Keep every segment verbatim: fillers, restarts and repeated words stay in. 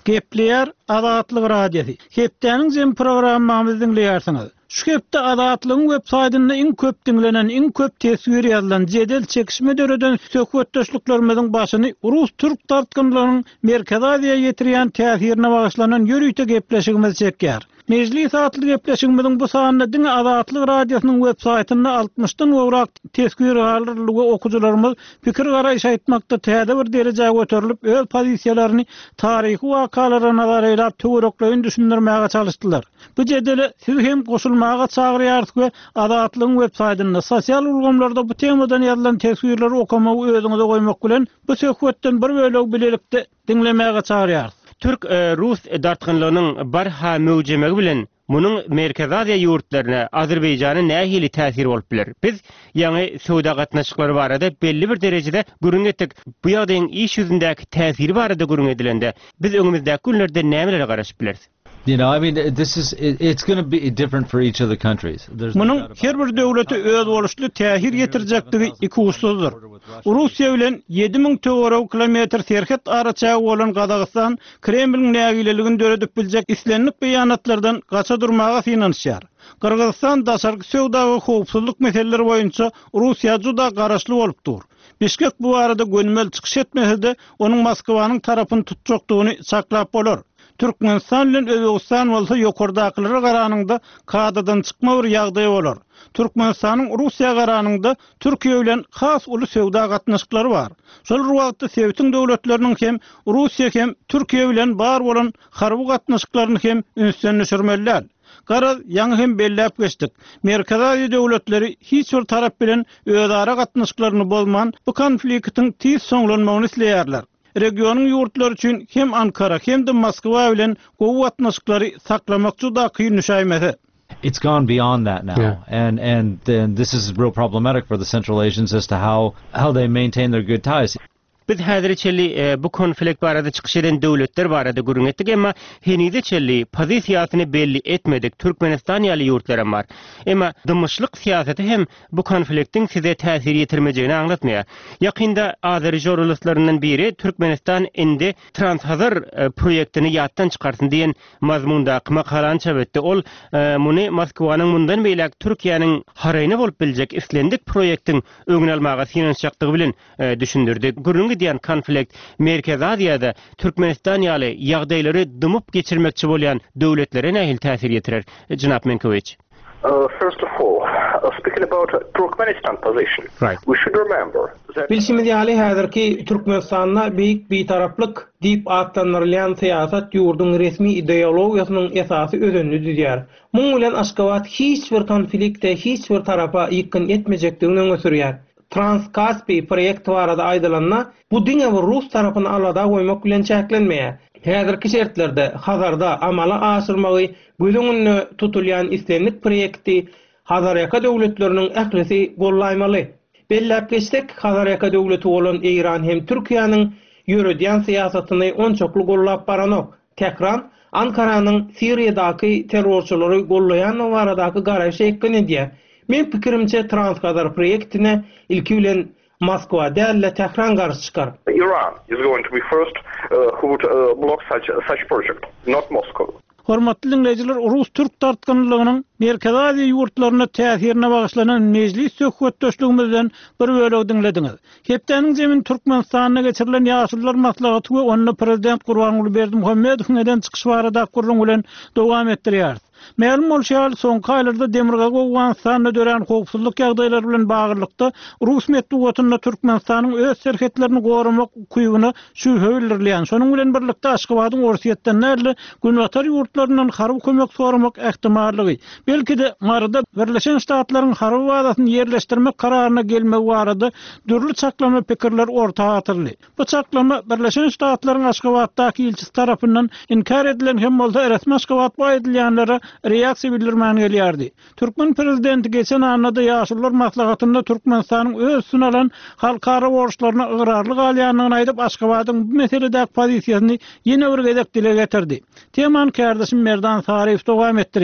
Gepleyer Adatlyk radiosu. Hepdeniň jem programmamyzy dinleýärsiňiz. Şu hepde Adatlygyň web-saytyna iň köp dinlenen, iň köp tesir ýazylan jedel çekişme döreden söhbetdeşliklerimiziň başyny Rus türk tartgynlarynyň Merkez Aziýa ýetirýän täsirine bagyşlanan ýörüýte gepleşigimiz çekýär. Meclis atly gepleşigimiziň bu sanyna diňe Adatlyk radiosynyň web-saytyna altmışdan gowrak tesir alyrlygy okuwçylarymyz pikir garaýş aýtmakda täze bir derejäge göterilip öz pozisiýalaryny taryhy wakalara nazar edip töwereklerini düşündirmäge çalışdylar. Bu jedeli siz hem goşulmaga çagyrýarsyk we Adatlygyň web-saytyna sosial ulgamlarda bu temadan ýazylan tesirleri okumagy özüňize goýmak bilen bu söhbetden bir bölegi bilelikde dinlemäge çagyrýarsyk. Türk e, Rus dartgynlygynyň barha möwjemegi bilen munyň Merkez Aziýa ýurtlaryna Azerbaýjanyň nähili täsiri bolup biler. Biz ýa-ni söwda gatnaşyklary barada belli bir derejede gürün etdik. Bu ýagdaýyň iş ýüzündäki täsiri barada gürün edilende biz öňümüzdäki günlerde nämelere garaşyp bileriz? You know, I mean, this is it, it's going to be different for each of the countries. Munyň her bir döwleti öz boluşly täsir ýetirjekdigi iki usuldur. Russiýa bilen yedi miň kilometr serhet araçagy bolan Gazagystan Kremliň nägileligini döredip biljek islenlik beýanatlardan gaça durmaga finansiýar. Kırgızistan daşarky söwda we howpsuzlyk meseleleri boýunça Russiýa juda garaşly bolupdyr. Bişkek bu arada gönmel çykyş etmese-de onuň Moskwanyň tarapyny tutjakdygyny saklap bolar. Türkmenistan bilen Özbegistan bolsa ýokardakylary garanyňda kadadan çykma bir ýagdaý bolar. Türkmenistanyň Russiýa garanyňda Türkiýe bilen has uly söwda gatnaşyklary bar. Şol wagtda Sowetiň döwletleriniň hem Russiýa hem Türkiýe bilen bar bolan harby gatnaşyklaryny hem ünsden düşürmeliler. Garaz ýa-ni hem belläp geçdik. Merkez Aziýa döwletleri hiç bir tarap bilen özara gatnaşyklaryny bolman bu konfliktiň tez soňlanmagyny isleýärler. Regionyň ýurtlary üçin hem Ankara hem de Moskwa bilen gowy gatnaşyklary saklamak juda kyn düşäýmeli. It's gone beyond that now, yeah. and and then this is real problematic for the Central Asians as to how how they maintain their good ties. Biz häzir çelli e, bu konflikt barada çykyş eden döwletler barada gürün etdik, emma henide çelli pozisiýasyny belli etmedik. Türkmenistan ýaly ýurtlara bar. Emma dymyşlyk siýasaty hem bu konfliktiň size täsir ýetirmejegini aňlatmaýar. Ýakynda Azeri jurnalistlarynyň biri Türkmenistan indi Transhazar e, projektini ýatdan çykarsyn diýen mazmunda makalan çapetdi. Ol e, muny Moskwanyň mundan beýlek Türkiýanyň haraýyny bolup biljek islendik projektiň öňüne almaga finansiýakdygy bilen e, düşündirdi. Gürün diýen konflikt Merkez Aziýada Türkmenistan ýaly ýagdaýlary dymyp geçirmekçi bolýan döwletlere nähil täsir ýetirer? Jynap Menkovic. Uh, first of all, uh, speaking about Turkmenistan position, right. We should remember that Bilşimiz ýaly häzirki Türkmenistanda beýik bitaraplyk diýip atlanylýan syýasat ýurdun resmi ideologiýasynyň esasy özünni düzýär. Muň bilen Aşgabat hiç bir konfliktde hiç bir tarapa ýykyn etmejekdigini öňe sürýär. Transkaspi proýekti barada aýdylanma bu diňe bir Rus tarapyny alada goýmak bilen çäklenmeýär. Häzirki şertlerde Hazarda amala aşyrmagy gözüňünde tutulýan islenlik proýekti Hazarýaka döwletleriniň ählisi gollaýmaly. Belläp geçdik, Hazarýaka döwleti bolan Eýran hem Türkiýanyň ýöredýän syýasatyny onçokly gollap baranok. Tehran Ankaranyň Siriýadaky terrorçylary gollaýan baradaky garaýşy eklen edýär. Men pikirimçe Transkazar proyektine ilki bilen Moskwa dälle Tehran garşy çykar. Iran is going to be first uh, who would uh, block such such project, not Moscow. Hormatly dinleyijiler, Rus türk tartgynlygynyň Merkez Aziýa ýurtlaryna täsirine bagyşlanan mejlis söhbetdeşligimizden bir bölegi dinlediňiz. Hepdeniň jemin Türkmenistanyna geçirilen ýaşullar maslahaty we onu prezident Gurbanuly Berdimuhammedow eden çykyş barada gurrun bilen dowam etdirýär. Ma'lum bolýar, soňky aýlarda Demirgaň Owganstanyna dören howpsuzlyk ýagdaýlary bilen bagyrlykda Rus medeniýetine Türkmenistanyň öz serhetlerini goramak kuýugyna şübhe bildirilýän. Şonuň bilen birlikde Aşgabatyň Orsiýetden näle günwatar ýurtlarynyň harby kömek soramak ähtimallygy, belki de marada Birleşen Ştatlaryň harby bazasyny ýerleşdirmek kararyna gelmegi barada dürli çaklama pikirler ortaga atyrly. Bu çaklama Birleşen Ştatlaryň Aşgabatdaky ilçisi tarapyndan inkar edilen hem bolsa resmi Aşgabat baýdylýanlara reaksiýa bildirmän gelýärdi. Türkmen prezidenti geçen anada ýaşullar maslahatynda Türkmenistanyň öz sunalan halkara borçlaryna ıgrarlyk alýanyny aýdyp Aşgabatyň bu meseledäki pozisiýasyny ýene bir gezek dile getirdi. Teman kardeşim Merdan Sariýew dowam etdirýär.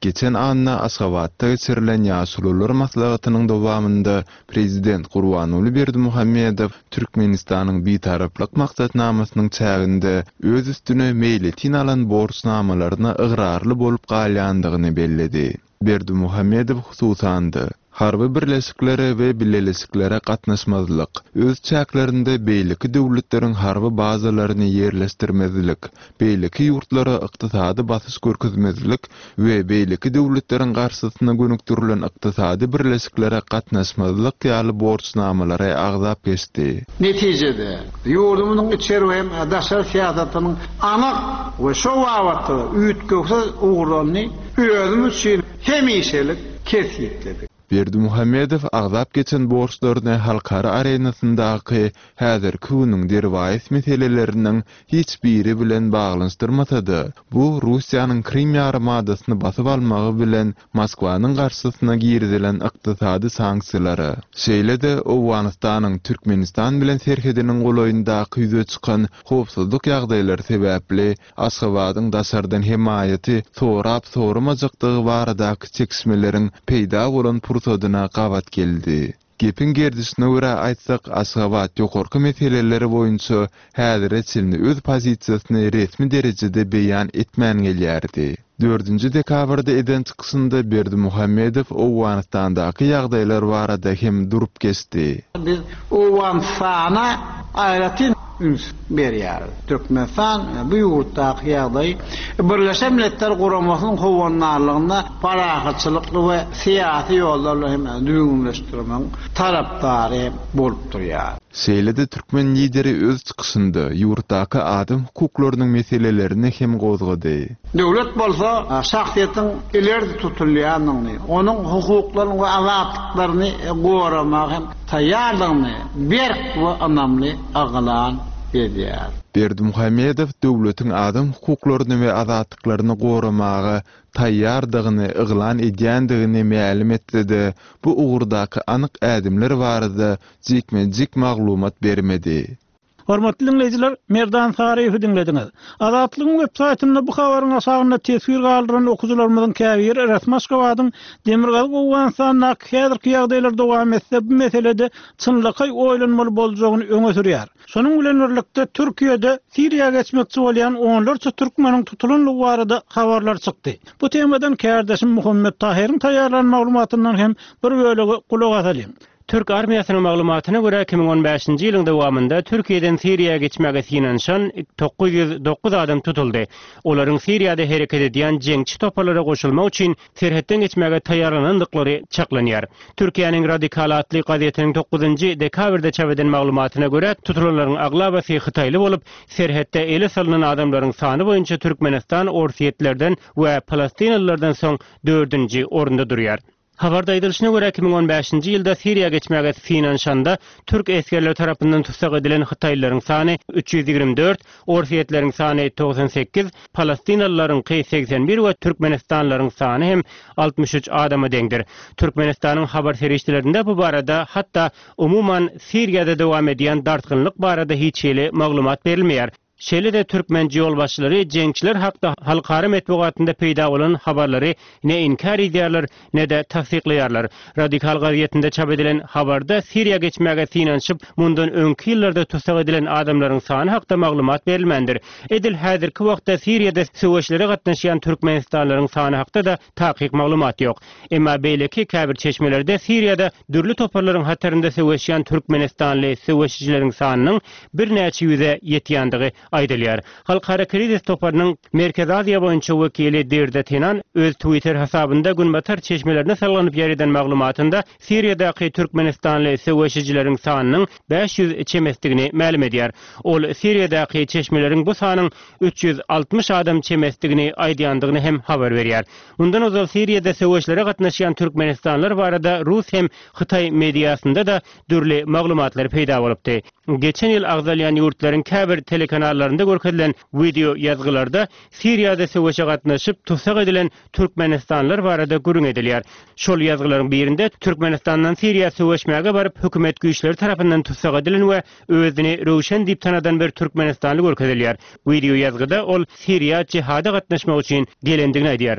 Geçen anna Aşgabatda geçirilen ýaşulular maslahatynyň dowamında Prezident Gurbanuly Berdimuhammedow Türkmenistanyň bitaraplyk maksatnamasynyň çäginde öz üstüne meýletin alan borçnamalaryna ıgrarly bolup galýandygyny belledi. Berdimuhammedow hususandy harby birleşiklere we bileleşiklere gatnaşmazlyk, öz çäklerinde beýleki döwletleriň harby bazalaryny ýerleşdirmezlik, beýleki ýurtlara ykdysady basyş görkezmezlik we beýleki döwletleriň garşysyna gönükdirilen ykdysady birleşiklere gatnaşmazlyk ýaly borçnamalary agzap geçdi. Netijede ýurdumyň içeri we daşary siýasatynyň anyk we şo wagtda üýtgökse ugrany özümüz üçin hemişelik kesýetledik. Berdimuhammedow agzap geçen borçlaryny halkara arenasyndaky häzirki günüň derwaýat meseleleriniň hiç biri bilen baglanşdyrmasady. Bu Russiýanyň Krim ýarymadasyny basyp almagy bilen Moskwanyň garşysyna girdilen ykdysady sanksiýalary. Şeýle-de Owganystanyň Türkmenistan bilen serhediniň golaýyndaky ýüze çykan howpsuzlyk ýagdaýlary sebäpli Aşgabatyň daşardan hemaýaty sorap soramajakdygy baradaky çekişmeleriň peýda bolan pursadyna gabat geldi. Gepin gerdisine görä aýtsak, Aşgabat ýokarky meseleleri boýunça häzir etçilini öz pozisiýasyny resmi derejede beýan etmän gelýärdi. dördünji dekabrda eden çykysynda Berdimuhammedow Owganystandaky ýagdaýlar barada hem durup geçdi. Biz Owganystana aýratyn üns berýär. Türkmenistan bu ýurtdaky ýagdaý Birleşen Milletler Guramasynyň howannarlygyna parahatçylyk we siýasy ýollarla hem düýümleşdirmek tarapdary bolup durýar. Şeýle-de Türkmen lideri öz çykysynda ýurtdaky adam hukuklarynyň meselelerini hem gozgady. Döwlet bolsa şahsiýetiň ileride tutulýanyny, onuň hukuklaryny we azatlyklaryny goramak hem taýýarlygyny berk we anamly agalan edýär. Berdimuhammedow döwletiň adam hukuklaryny we azatlyklaryny goramagy taýýardygyny yglan edýändigini ma'lum etdi. Bu ugurdaky anyk ädimler barada jikme-jik maglumat bermedi. Hormatly dinleyijiler, Merdan Sariýewi dinlediňiz. Azatlygyň websaýtyna bu habaryň aşagyna tesir galdyran okuwçylarymyzyň käbir Rasmus Aşgabatyň Demirgalyk Owganystanyň häzirki ýagdaýlar dowam etse bu meselede çynlyky oýlanmaly boljagyny öňe sürýär. Şonuň bilen birlikde Türkiýede Siriýa geçmekçi bolýan onlarça türkmeniň tutulanlygy barada habarlar çykdy. Bu temadan kärdeşim Muhammed Tahiriň taýýarlanan maglumatyndan hem bir bölegi kulak asalım. Türk armiýasynyň maglumatyna görä iki bin on beşinji ýylyň dowamında Türkiýeden Siriýa geçmäge sinanşan dokuz yüz dokuz adam tutuldy. Olaryň Siriýada hereket edýän jeňçi topalara goşulmak üçin serhetden geçmäge taýýarlanandyklary çaklanýar. Türkiýanyň Radikal adly gazetiniň dokuzunji dekabrda çap eden maglumatyna görä tutulanlaryň aglabasy Hytaýly bolup, serhetde ele salynan adamlaryň sany boýunça Türkmenistan, Orsiýetlerden we Palestinalılardan soň dördünji orunda durýar. Habarda aýdylyşyna görä iki bin on beşinji ýylda Siriýa geçmäge sinanşanda Türk eskerleri tarapyndan tutsak edilen Hytaýlylaryň sany üç yüz ýigirme dört, Orsiýetleriň sany doksan sekiz, Palestinalılaryň seksen bir we Türkmenistanlaryň sany hem altmış üç adama deňdir. Türkmenistanyň habar serişçilerinde bu barada hatta umuman Siriýada dowam edýän dartgynlyk barada hiç ýeli maglumat berilmeýär. Şeýle-de türkmenji ýolbaşçylary jeňçiler hakda halkara medeniýetinde peýda bolan habarlary ne inkar edýärler, ne de tasdiklaýarlar. Radikal gazetinde çap edilen habarda Siriýa geçmäge sinanşyp mundan öňki ýyllarda tutsak edilen adamlaryň sany hakda maglumat berilmendir. Edil häzirki wagtda Siriýada söwüşlere gatnaşýan türkmenistanlaryň sany hakda da takyk maglumat ýok. Emma beýleki käbir çeşmelerde Siriýada dürli toparlaryň hatarynda söwüşýän türkmenistanly söwüşçileriň sanynyň bir näçe ýüze ýetýändigi aýdylýar. Halkara krizis toparynyň Merkez Aziýa boýunça wekili Dirde Tenan öz Twitter hasabynda günbatar çeşmelerine salganyp ýeriden maglumatynda Siriýadaky türkmenistanly söwüşçileriň sanynyň beş yüz çemesdigini ma'lum edýär. Ol Siriýadaky çeşmeleriň bu sanyň üç yüz altmış adam çemesdigini aýdýandygyny hem habar berýär. Mundan ozal Siriýada söwüşlere gatnaşýan türkmenistanlar barada Rus hem Hytaý mediýasynda da dürli maglumatlar peýda bolupdy. Geçen ýyl agzalýan ýurtlaryň käbir telekanallarynda görkezlen video ýazgylarda Siriýada söwüşe gatnaşyp tutsak edilen türkmenistanlar barada gürüň edilýär. Şol ýazgylaryň birinde Türkmenistandan Siriýa söwüşmäge baryp hökümet güýçleri tarapyndan tutsak edilen we özüni rowşan diýip tanadan bir türkmenistanly görkezilýär. Video ýazgyda ol Siriýa jihada gatnaşmak üçin gelendigini aýdýar.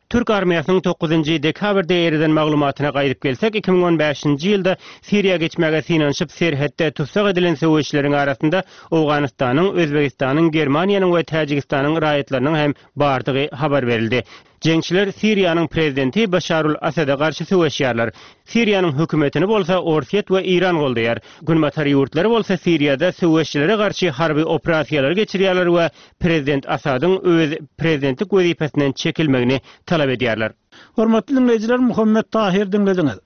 Türk armiýasynyň dokuzynjy dekabrda eriden maglumatyna gaýryp gelsek, iki bin on beşinji ýylda Siriýa geçmäge synanyşyp serhetde tutsak edilen söwüşleriň arasynda Awganystanyň, Özbegistanyň, Germaniýanyň we Täjikistanyň raýatlarynyň hem bardygy habar berildi. Jeňçiler Siriýanyň prezidenti Başarul Asada garşy söwüşýärler. Siriýanyň hökümetini bolsa Orsiýet we İran goldaýar. Günbatar ýurtlary bolsa Siriýada söwüşçilere garşy harby operasiýalar geçirýärler we prezident Asadyň öz prezidentlik wezipesinden çekilmegini talap edýärler. Hormatly dinleýijiler, Muhammed Tahir dinlediňiz.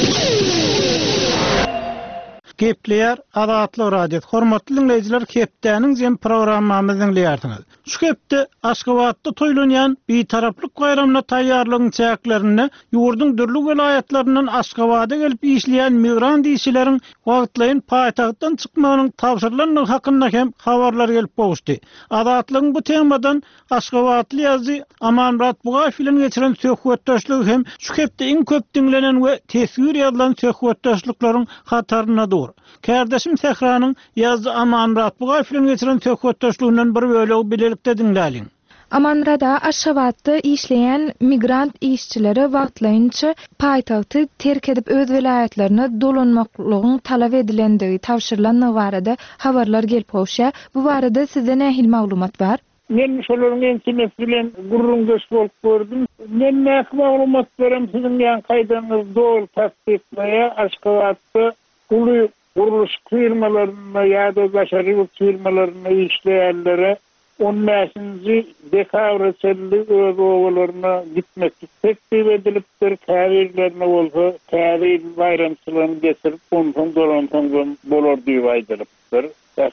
Gepleýär Azatlyk radio. Hormatly dinleýijiler, Kepdäniň jem programmamyzyň dinleýärsiňiz. Şu kepde Aşgabatda toýlanýan bir taraplyk bayramyna taýýarlygyň çäklerini ýurdun dürli welaýatlaryndan Aşgabata gelip işleýän migrant işçileriň wagtlaýyn paýtagtdan çykmagynyň tapşyrylanyny hakynda hem habarlar gelip bolşdy. Azatlygyň bu temadan Aşgabatly ýazy Amanrat Bugaýew bilen geçiren söhbetdeşlik hem şu kepde iň köp dinlenen we tesir ýazylan söhbetdeşliklaryň hatarynadyr. Kardeşim Sehranyň ýazy Amanrat Bugaýew bilen geçiren söhbetdeşliginden bir bölegi bilelikde dinläliň. Amanrada Aşgabatda işleyen migrant işçileri wagtlaýynça paýtagty terk edip öz welaýatlaryna dolanmaklygyň talap edilendigi tawşyrylanyny barada habarlar gelip bolşa. Bu barada sizde nähil maglumat bar? Men şolaryň ençimesi bilen gurrun göç bolup gördüm. Men nähil maglumat berem siziň ýan gaýdaňyz dogry tasdikleýär. Aşgabatda uly guruluş firmalaryna ýa-da başary firmalaryna işleýärlere on beşinji dekabr çelli öz oğullarına gitmeklik teklif edilipdir. Käbirlerine bolsa käbir bayramçylygyny geçirip ondan dolandan bolar diýip aýdylipdir.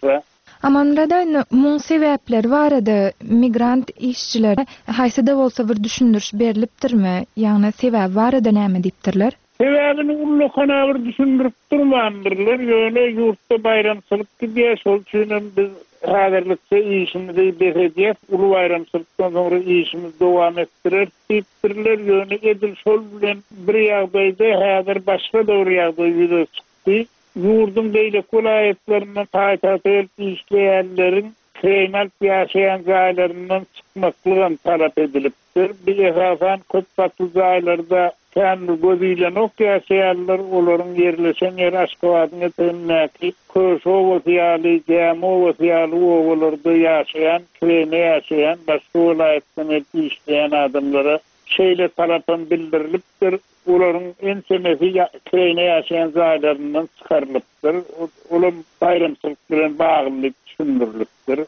Amanrada muň sebäpleri barada migrant işçilere haýsyda bolsa bir düşündürüş berilipdirmi? Ýagny sebäp barada näme diýipdirler? Sebäbini ullu kana bir düşündirip durmandyrlar. Ýöne ýurtda bayramçylyk diýär, şol üçin biz häzirlikde işimizi beredýär, ulu bayramçylykdan soňra işimizi dowam etdirer diýipdirler. Ýöne edil şol bilen bir ýagdaýda häzir başga bir ýagdaý ýüze çykdy. Ýurdun beýle welaýatlaryna taýtap işleýänleriň Kremal ýaşaýan gaýlaryndan çykmaklygyny talap edilipdir. Bir esasan köp batly gaýlarda kendi gözüyle nok ýaşaýanlar, olaryň ýerleşen ýer Aşgabatyň etnäki köş owasyýaly, gäm owasyýaly owalarda ýaşaýan, kreme ýaşaýan, başga welaýatdan işleýän adamlara şeýle tarapyn bildirilipdir. Olaryň ensemesi kreme ýaşaýan gaýlaryndan çykarylypdyr. Olam bayramçylyk bilen baglylyk düşündirilipdir.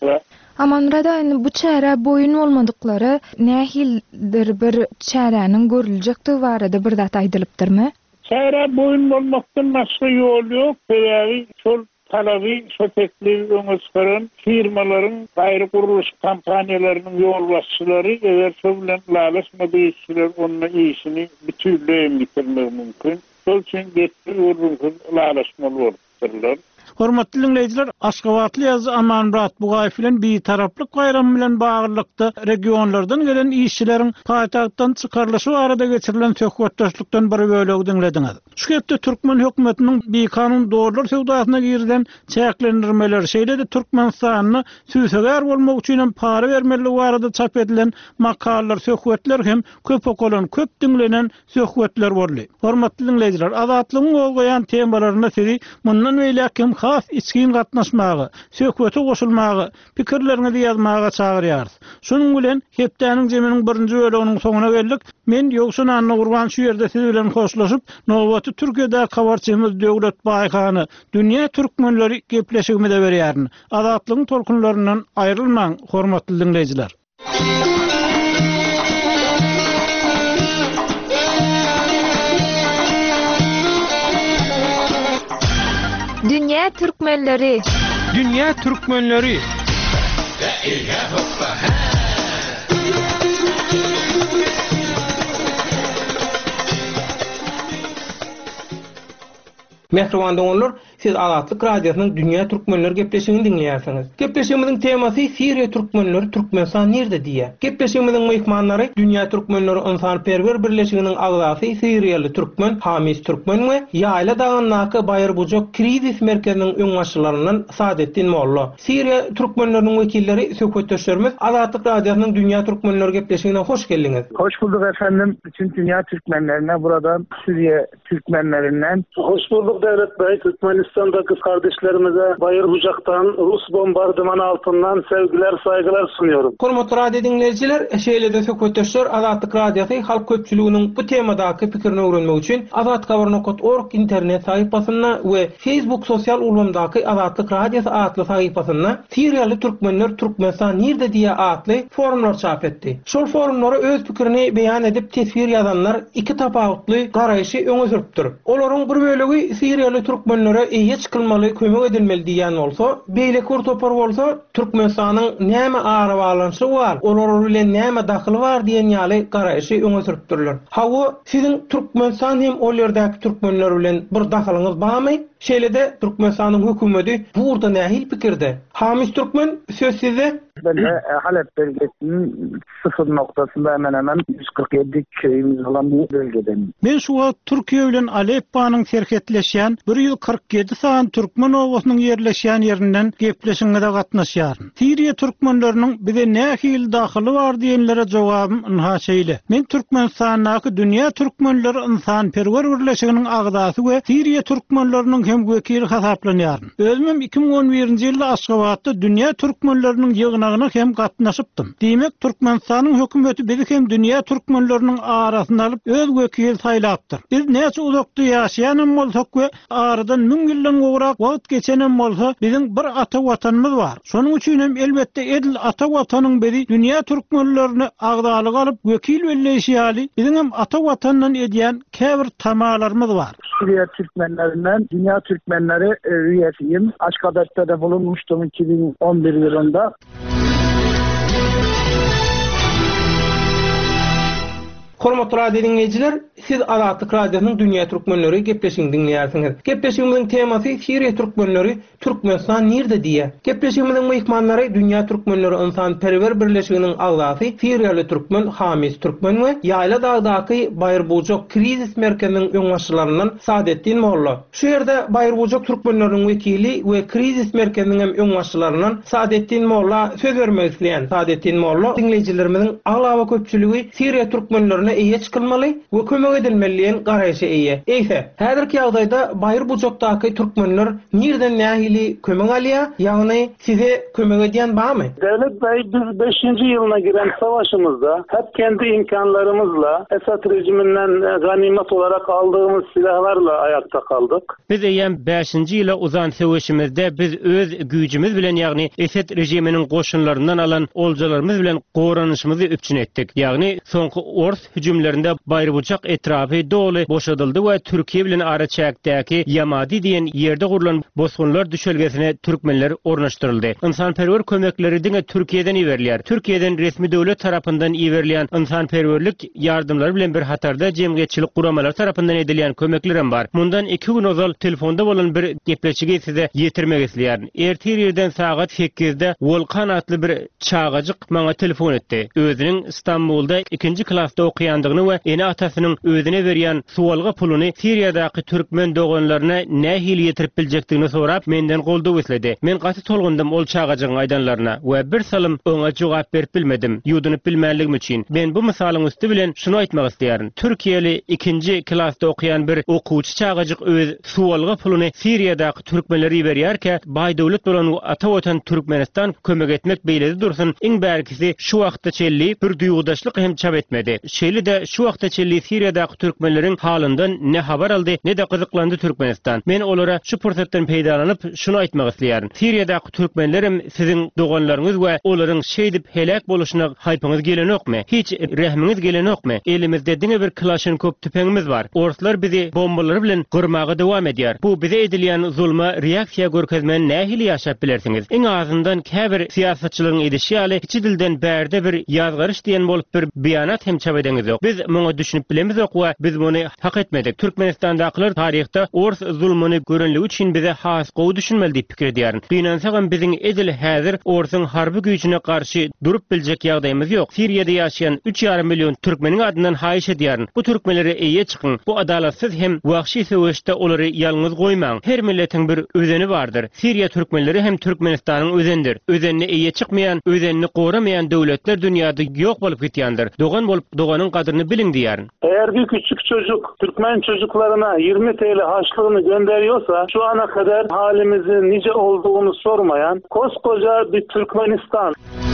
Amanrada bu çäre boyun olmadıkları nähildir bir çäräniň görüljekdigi barada bir zat aýdylypdyrmy? Çäre boyun bolmakdan başga ýol ýok. Sebäbi şol talaby, şol teklif öňe çykaran firmalaryň, gaýry guruluş kampaniýalarynyň ýolbaşçylary eger şol bilen lalaşmady işçiler onun işini bütünleýän bitirmek mümkin. Şol üçin getdi urunkyň lalaşmaly bolupdyrlar. Hormatly dinleýijiler, Aşgabatly ýazy Amanrat Bugaýew bilen bir taraplyk bayram bilen baglanykda regionlardan gelen işçileriň paýtagtdan çykarylyşy barada geçirilen söhbetdeşlikden bir bölegi dinlediňiz. Şu kepde Türkmen hökümetiniň bir kanun dogrular sowdasyna girden çäklendirmeler şeýle de Türkmenistanyny süýseger bolmak üçin para bermeligi barada çap edilen makalar, söhbetler hem köp okulan, köp dinlenen söhbetler boldy. Hormatly dinleýijiler, azatlygyň bolýan temalaryna sizi mundan beýle kim has içkin gatnaşmagy, söhbete goşulmagy, pikirlerini ýazmaga çagyrýar. Şonuň bilen Kepdäniň jeminiň birinji bölегiniň soňuna geldik. Men ýoksun anna gurban şu ýerde siz bilen hoşlaşyp, nowbaty Türkiýede habarçymyz Döwlet Baýkany, dünýä türkmenleri gepleşigimi de berýärni. Azatlygyň tolkunlaryndan aýrylmaň, hormatly dinleýijiler. Dünya Türkmenleri. Dünya Türkmenleri. Mehrwan doňlar, Siz Azatlyk Radiosynyň Dünýä Türkmenleri gepleşigini dinleýärsiniz. Gepleşigimiziň temasy Siriýa türkmenleri Türkmenistan nerede diýe. Gepleşigimiziň mehmanlary Dünýä Türkmenleri Ynsanperwer Birleşiginiň agzasy Siriýaly türkmen Hamis Türkmen we Ýaýla daganaky Baýrbujak krizis merkeziniň öňbaşçylaryndan Saadetdin Molla. Siriýa türkmenleriniň wekilleri söhbetdeşlerimiz Azatlyk Radiosynyň Dünýä Türkmenleri gepleşigine hoş geldiňiz. Hoş bulduk efendim. Bütün dünya Türkmenlerine buradan Suriye Türkmenlerinden. Hoş bulduk Devlet Bey. Türkmenistan'da kız kardeşlerimize Bayırbucak'tan Rus bombardımanı altından sevgiler, saygılar sunuyorum. Hormatly radio dinleyijiler, şeýlede söhbetdeşler Azatlyk Radiosy halk köpçüliginiň bu temadaky pikirini öwrenmek üçin azatlyk habar nokta org internet sahypasyna we Facebook sosial ulgamdaky Azatlyk Radiosy adly sahypasyna Siriýaly türkmenler Türkmenistan nerede diýe adly forumlar çap etdi. Şol forumlara öz pikirini beýan edip tesvir ýazanlar iki tapawutly garaýşy öňe sürüpdir. Olaryň bir bölegi Siriýaly türkmenlere eýe çykylmaly, kömek edilmeli diýen bolsa, beýle kur topar bolsa, Türkmenistanyň näme ara balanşy bar, olar bilen näme daxily bar diýen ýaly garaýşy öňe sürüpdirler. Hawa siziň Türkmenistan hem ol ýerdäki türkmenler bilen bir daxylyňyz barmy? Şeýlede Türkmenistanyň hökümeti burada nähil pikirde? Hamis Türkmen söz size. Ben de Halep bölgesinin sıfır noktasında hemen hemen yüz kırk yedi köyümüz olan bu bölgeden. Men şu wagt Türkiýe bilen Aleppanyň serhetleşýän bir ýüz kırk ýedi san türkmen owasynyň ýerleşýän ýerinden gepleşigine gatnaşýaryn. Siriýa türkmenleriniň bize nähil daxily bar diýenlere jogabym ynha şeýle. Men Türkmenistanyň Dünýä Türkmenleri Ynsanperwer Birleşiginiň agzasy we Siriýa türkmenleriniň hem wekili hasaplanýaryn. Özüm iki bin on birinji ýylda Aşgabatda Dünýä Türkmenleriniň ýygynagyna hem gatnaşypdym. Demek Türkmenistanyň hökümeti bizi hem dünýä türkmenleriniň arasyna alyp öz wekil saýlapdyr. Biz näçe uzakda ýaşaýan bolsak we aradan ming ýyldan gowrak wagt geçenen bolsa, biziň bir ata watanymyz bar. Şonuň üçin hem elbetde edil ata watanyň biri dünýä türkmenlerini agdalyk alyp wekil belleşýäli. Biziň hem ata watandan edýän käbir tamalarymyz bar. Suriye Türkmenlerinden Dünya Türkmenleri üyesiyim. Aşgabat'ta da bulunmuştum iki bin on bir yılında. Hormatly radio dinleyijiler, siz Azatlyk Radiosynyň Dünýä Türkmenleri gepleşigini dinleýärsiňiz. Gepleşigimiziň temasy Siriýa türkmenleri Türkmenistan nerede diýe. Gepleşigimiziň mehmanlary Dünýä Türkmenleri Ynsanperwer Birleşiginiň agzasy Siriýaly türkmen Hamis Türkmen we Ýaýla dagdaky Baýrbujak krizis merkeziniň öňbaşçylaryndan Saadetdin Molla. Şu ýerde Baýrbujak türkmenleriniň wekili we krizis merkeziniň hem öňbaşçylaryndan Saadetdin Molla söz bermek isleýän. Saadetdin Molla dinleyijilerimiziň aglawa köpçüligi Siriýa türkmenleri eýe çykylmaly we kömek edilmeliýän garaýşy eýe. Eýse, häzirki ýagdaýda Baýrbujakdaky türkmenler nerden nähili kömek alýar, ýagny size kömek edýän barmy? Devlet Bey, biz beşinci yılına giren savaşımızda hep kendi imkanlarımızla Esad rejiminden ganimet olarak aldığımız silahlarla ayakta kaldık. Biz eýen beşinji ýyla uzan söwüşimizde biz öz güýjimiz bilen, ýagny Esad rejiminiň goşunlaryndan alan oljalarymyz bilen goranyşymyzy üpçün etdik. Ýagny soňky Ors hüjümlerinde Baýrbujak etrafy doly boşadyldy we Türkiýe bilen araçakdaky Yamadi diýen ýerde gurulan bosgunlar düşelgesine türkmenler ornaşdyryldy. Ynsanperwer kömekleri diňe Türkiýeden iberler. Türkiýeden resmi döwlet tarapyndan iberilýän ynsanperwerlik ýardymlary bilen bir hatarda jemgyýetçilik guramalary tarapyndan edilýän kömeklerim bar. Mundan iki gün ozal telefonda bolan bir gepleşigi size ýetirmek isleýärdim. Ertirýerden sagat sekizde Volkan atly bir çağajyk maňa telefon etdi. Özüniň İstanbulda ikinji klasda okuyandygyny we ene atasynyň özüne berýän suwalga puluny Siriýadaky türkmen doganlaryna nähili ýetirip biljekdigini sorap menden golda üsledi. Men gaty tolgundym ol çağajyň aýdanlaryna we bir salym oňa jogap berip bilmedim. Ýudunyp bilmänligim üçin. Men bu misalyň üstü bilen şunu aýtmak isleýärin. Türkiýeli ikinji klasda okuyan bir okuwçy çağajyk öz suwalga puluny Siriýadaky türkmenleri berýärkä, baý döwlet bolan ata watan Türkmenistan kömek etmek beýledi dursun. Iň bärkisi şu wagtda çelli bir duýgudaşlyk hem çap etmedi. Şeýle de şu wagtda çelli Siriýadaky türkmenleriň halyndan ne habar aldy, ne de gyzyklandy Türkmenistan. Men olara şu pursatdan peýdalanyp şunu aýtmak isleýärin. Siriýadaky türkmenlerim siziň doganlaryňyz we olaryň şeýdip helak boluşyna haýpyňyz gelenokmy? Hiç rahminiz gelenokmy? Elimizde diňe bir Kalashnikov tüpeňimiz bar. Orslar bizi bombalary bilen gyrmaga dowam edýär. Bu bize edilýän zulma reaksiýa görkezmän nähili ýaşap bilersiňiz. Iň azyndan käbir siýasatçylaryň edişi ýaly hiç dilden bärde bir ýazgyryş diýen bolup bir beýanat hem çap edeňiz ýok. Biz muňa düşünüp bilemiz ok we biz muny hak etmedik. Türkmenistandakylar taryhda ors zulmüni görünligi üçin bize has gowy düşünmeli diýip pikir edýär. Dünýäň biziň edil häzir orsyň harby güýjüne karşı durup biljek ýagdaýymyz ýok. Siriýede ýaşaýan üç ýarym million türkmeniň adyndan haýyş edýär. Bu türkmenlere eýe çykyň. Bu adalatsyz hem wagşy söwüşde olary ýalňyz goýmaň. Her milletiň bir özeni bardyr. Siriýa türkmenleri hem Türkmenistanyň özendir. Özenini eýe çykmaýan, özenini goramaýan döwletler dünýäde ýok bolup gitýändir. Dogan bolup doganyň kadryny biliň diýär. Eğer bir küçük çocuk Türkmen çocuklarına yirmi TL harçlığını gönderiyorsa şu ana kadar halimizin nice olduğunu sormayan koskoca bir Türkmenistan.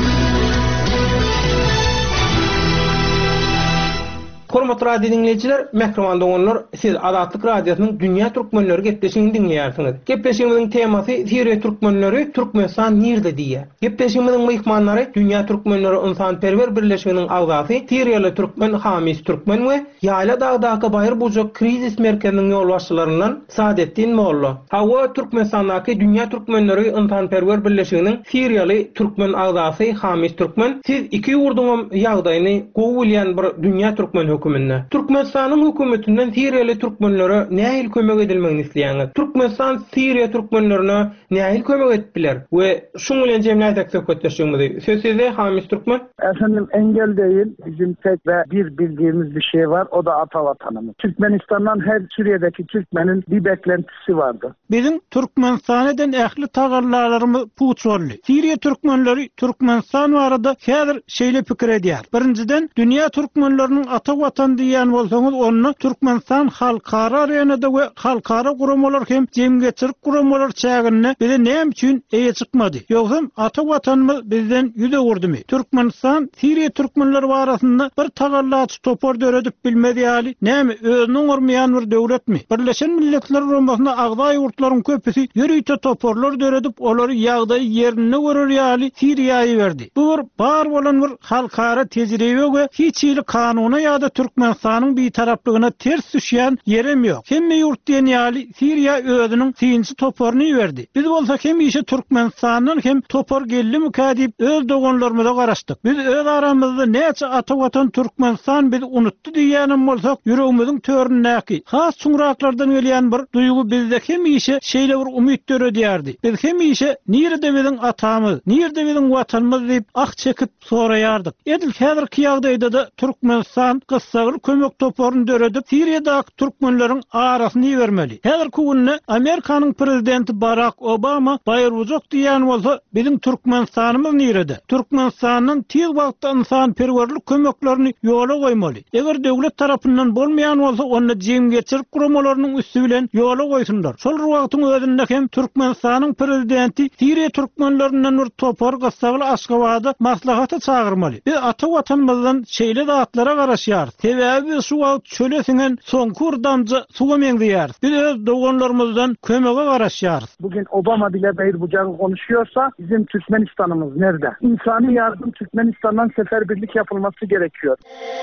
Hormatly radio dinleyijiler, Mehriman dogonlar, siz Azatlyk radiosynyň Dünýä türkmenleri gepleşigini dinleýärsiňiz. Gepleşigimiziň temasy Siriýa türkmenleri Türkmenistan nirde diýär. Gepleşigimiziň mehmanlary Dünýä türkmenleri ynsanperwer birleşiginiň agzasy Siriýaly türkmen Hamis Türkmen we Ýaýla dagdaky Baýır Bujak krizis merkeziniň ýol başçylaryndan Saadetdin Molla. Hawa Türkmenistandaky Dünýä türkmenleri ynsanperwer birleşiginiň Siriýaly türkmen agzasy Hamis Türkmen, siz iki ýurduň ýagdaýyny gowulýan bir Dünýä türkmen Türkmenistanyň hökümetinden Siriýaly türkmenlere nähil kömek edilmegini isleýäňiz? Türkmenistan Siriýa türkmenlerine nähil kömek etdiler we şuň bilen jemgyýet söhbetleşýärmiz. Söz size Hamis Türkmen. Efendim, engel değil. Bizim tek ve bir bildiğimiz bir şey var. O da ata vatanımız. Türkmenistan'dan her Suriye'deki Türkmenin bir beklentisi vardı. Bizim Türkmenistan'dan ähli tagarlarlarymyz puçolly. Siriýa türkmenleri Türkmenistan barada häzir şeýle pikir edýär. Birinciden dünýä türkmenleriniň ata watan diýen bolsaňyz, onu Türkmenistan halkara arenada we halkara guramalar hem jemgyýetçilik guramalar çägine bize näme üçin eýe çykmady? Ýogsa ata watanymyz bizden ýüze gurdymy? Türkmenistan Siriýa türkmenleri barasynda bir tagarlaç topor döredip bilmedi ýaly näme özüniň urmaýan bir döwletmi? Birleşen Milletler Guramasynda agza ýurtlaryň köpüsi ýürüýte toporlar döredip olary ýagdaý ýerine görer ýaly Siriýaýy berdi. Bu bir bar bolan bir halkara tejribe we hiç ýyly kanuny ýa-da Türkmenistanyň bir taraplygyna ters düşýän ýerim ýok. Hemme ýurt diýen ýaly Siriýa özüniň sinçi toporuny berdi. Biz bolsak hem işe Türkmenistanyň hem topor geldi diýip öz dogonlarymyza garaşdyk. Biz öz aramyzda näçe ata watan Türkmenistan bizi unutdy diýänem bolsak ýüregimiziň töründäki has çuňraklardan gelýän bir duýgu bizde hem işe şeýle bir umyt döredýärdi. Biz hem işe nirde biziň atamyz, nirde biziň watanymyz diýip ak çekip soraýardyk. Edil häzirki ýagdaýda da Türkmenistan gyssagyl kömek toporuny döredip Siriýadaky türkmenleriň arasyny ýermeli. Häzirki günde Amerikanyň prezidenti Barack Obama Baýır Bujak diýen bolsa biziň Türkmenistanymyz nirede? Türkmenistanyň tiz wagtda ynsanperwerlik kömeklerini ýola goýmaly. Eger döwlet tarapyndan bolmaýan bolsa, onu jemgyýetçilik guramalarynyň üstü bilen ýola goýsunlar. Şol wagtyň özünde hem Türkmenistanyň prezidenti Siriýa türkmenlerinden bir topor gyssagyl Aşgabatda maslahata çagyrmaly. Biz ata watanymyzdan şeýle zatlara garaşýar. Sebäbi şu wagt çölesiňen soňkur damja suwa meňdiýär. Biz öz dogonlarymyzdan kömege garaşýar. Bugün Obama bile Baýır Bujak konuşuyorsa bizim Türkmenistanımız nerede? İnsani yardım Türkmenistan'dan seferberlik yapılması gerekiyor.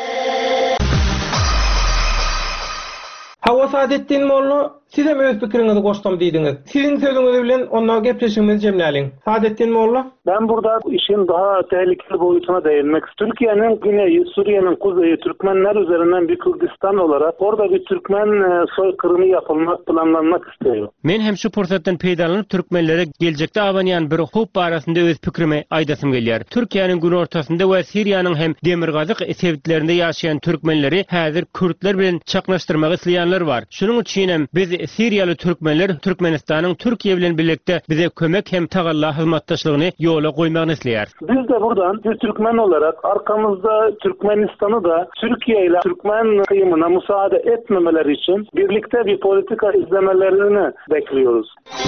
Hawa Saadetdin Molla, siz hem öz pikiriňizi goşdum diýdiňiz. Siziň sözüňiz bilen onda gepleşigimizi jemläliň. Saadetdin Molla. Ben burada işin daha tehlikeli boyutuna değinmek istiyorum. Türkiye'nin güneyi, Suriye'nin kuzeyi Türkmenler üzerinden bir Kürdistan olarak orada bir Türkmen soykırımı yapılmak, planlanmak istiyor. Men hem şu pursatdan peýdalanyp Türkmenlere geljekde abanýan bir hop barasynda öz pikrimi aýdasym gelýär. Türkiýanyň gün ortasynda we Siriýanyň hem Demirgazyk sebitlerinde ýaşaýan türkmenleri häzir Kürtler bilen çaklaşdyrmak isleýänler bar. Şunuň üçin hem biz Siriýaly türkmenler Türkmenistanyň Türkiýe bilen birlikde bize kömek hem tagalla hyzmatdaşlygyny ýola goýmagyny isleýär. Biz de buradan bir Türkmen olarak arkamızda Türkmenistan'ı da Türkiye ile Türkmen kıyımına müsaade etmemeleri için birlikte bir politika izlemelerini bekliyoruz.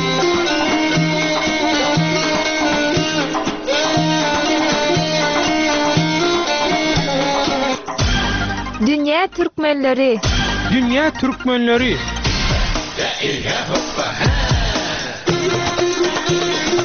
Dünýä türkmenleri. Dünýä türkmenleri.